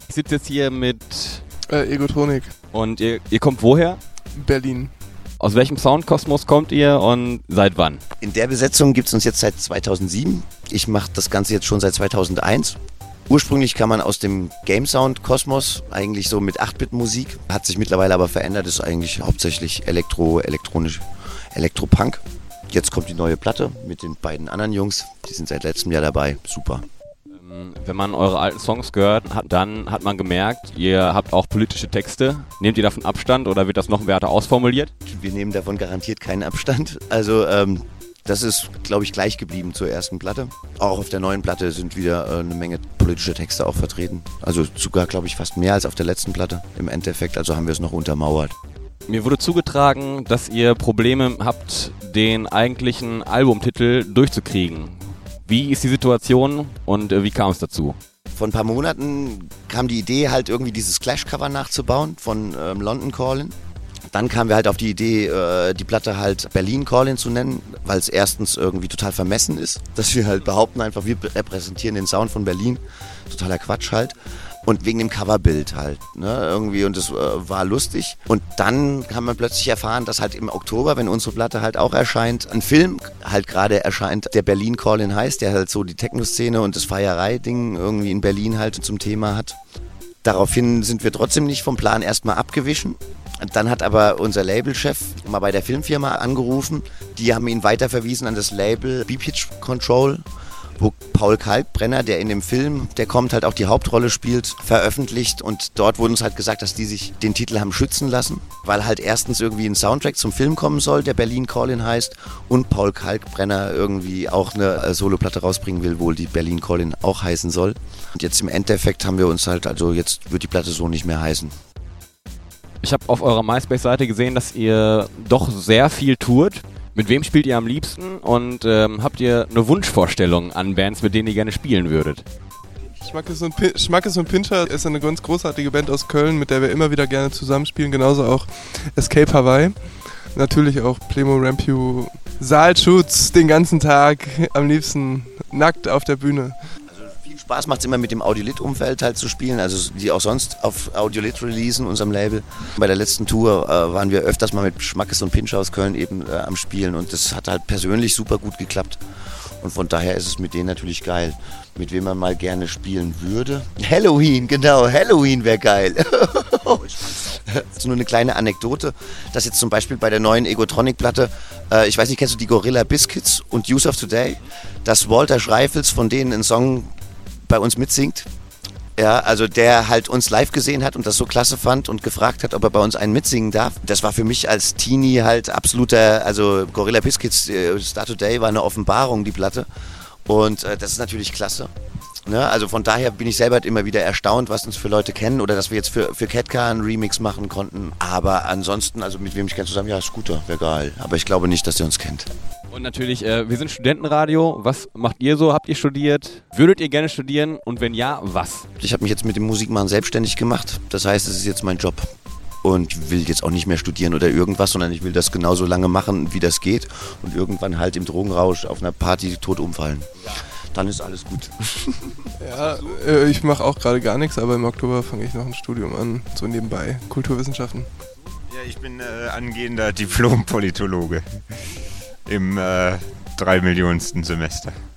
Ich sitze jetzt hier mit Egotronik. Und ihr kommt woher? Berlin. Aus welchem Soundkosmos kommt ihr und seit wann? In der Besetzung gibt es uns jetzt seit 2007. Ich mache das Ganze jetzt schon seit 2001. Ursprünglich kam man aus dem Game-Sound-Kosmos, eigentlich so mit 8-Bit-Musik. Hat sich mittlerweile aber verändert, ist eigentlich hauptsächlich elektronisch, Elektropunk. Jetzt kommt die neue Platte mit den beiden anderen Jungs, die sind seit letztem Jahr dabei, super. Wenn man eure alten Songs gehört, dann hat man gemerkt, ihr habt auch politische Texte. Nehmt ihr davon Abstand oder wird das noch weiter ausformuliert? Wir nehmen davon garantiert keinen Abstand. Also das ist, glaube ich, gleich geblieben zur ersten Platte. Auch auf der neuen Platte sind wieder eine Menge politische Texte auch vertreten. Also sogar, glaube ich, fast mehr als auf der letzten Platte im Endeffekt. Also haben wir es noch untermauert. Mir wurde zugetragen, dass ihr Probleme habt, den eigentlichen Albumtitel durchzukriegen. Wie ist die Situation und wie kam es dazu? Vor ein paar Monaten kam die Idee, halt irgendwie dieses Clash-Cover nachzubauen von London Calling. Dann kamen wir halt auf die Idee, die Platte halt Berlin Calling zu nennen, weil es erstens irgendwie total vermessen ist, dass wir halt behaupten einfach, wir repräsentieren den Sound von Berlin. Totaler Quatsch halt. Und wegen dem Coverbild halt, ne, irgendwie, und das war lustig. Und dann haben wir plötzlich erfahren, dass halt im Oktober, wenn unsere Platte halt auch erscheint, ein Film halt gerade erscheint, der Berlin Calling heißt, der halt so die Techno-Szene und das Feierei-Ding irgendwie in Berlin halt zum Thema hat. Daraufhin sind wir trotzdem nicht vom Plan erstmal abgewichen. Dann hat aber unser Labelchef mal bei der Filmfirma angerufen. Die haben ihn weiterverwiesen an das Label B-Pitch Control, wo Paul Kalkbrenner, der in dem Film, der kommt, halt auch die Hauptrolle spielt, veröffentlicht. Und dort wurde uns halt gesagt, dass die sich den Titel haben schützen lassen, weil halt erstens irgendwie ein Soundtrack zum Film kommen soll, der Berlin Calling heißt, und Paul Kalkbrenner irgendwie auch eine Soloplatte rausbringen will, wo die Berlin Calling auch heißen soll. Und jetzt im Endeffekt haben wir uns halt, also jetzt wird die Platte so nicht mehr heißen. Ich habe auf eurer MySpace-Seite gesehen, dass ihr doch sehr viel tourt. Mit wem spielt ihr am liebsten und habt ihr eine Wunschvorstellung an Bands, mit denen ihr gerne spielen würdet? Schmackes und Pincher ist eine ganz großartige Band aus Köln, mit der wir immer wieder gerne zusammenspielen, genauso auch Escape Hawaii. Natürlich auch Plemo Rampew, Saalschutz den ganzen Tag, am liebsten nackt auf der Bühne. Spaß macht es immer mit dem Audiolit-Umfeld halt zu spielen, also die auch sonst auf Audiolit releasen, unserem Label. Bei der letzten Tour waren wir öfters mal mit Schmackes und Pincher aus Köln eben am Spielen und das hat halt persönlich super gut geklappt. Und von daher ist es mit denen natürlich geil. Mit wem man mal gerne spielen würde? Halloween, genau, Halloween wäre geil. Das ist nur eine kleine Anekdote, dass jetzt zum Beispiel bei der neuen Egotronic-Platte, ich weiß nicht, kennst du die Gorilla Biscuits und Use of Today? Dass Walter Schreifels von denen einen Song bei uns mitsingt. Ja, also der halt uns live gesehen hat und das so klasse fand und gefragt hat, ob er bei uns einen mitsingen darf. Das war für mich als Teenie halt absoluter, also Gorilla Biscuits, Start Today war eine Offenbarung, die Platte. Und das ist natürlich klasse. Ne? Also von daher bin ich selber halt immer wieder erstaunt, was uns für Leute kennen oder dass wir jetzt für Ketka einen Remix machen konnten. Aber ansonsten, also mit wem ich kenne zusammen, ja, Scooter, wäre geil. Aber ich glaube nicht, dass der uns kennt. Und natürlich, wir sind Studentenradio. Was macht ihr so? Habt ihr studiert? Würdet ihr gerne studieren? Und wenn ja, was? Ich habe mich jetzt mit dem Musikmachen selbstständig gemacht. Das heißt, es ist jetzt mein Job. Und will jetzt auch nicht mehr studieren oder irgendwas, sondern ich will das genauso lange machen, wie das geht. Und irgendwann halt im Drogenrausch auf einer Party tot umfallen. Dann ist alles gut. Ja, ich mache auch gerade gar nichts, aber im Oktober fange ich noch ein Studium an, so nebenbei, Kulturwissenschaften. Ja, ich bin angehender Diplom-Politologe im 3 Millionensten Semester.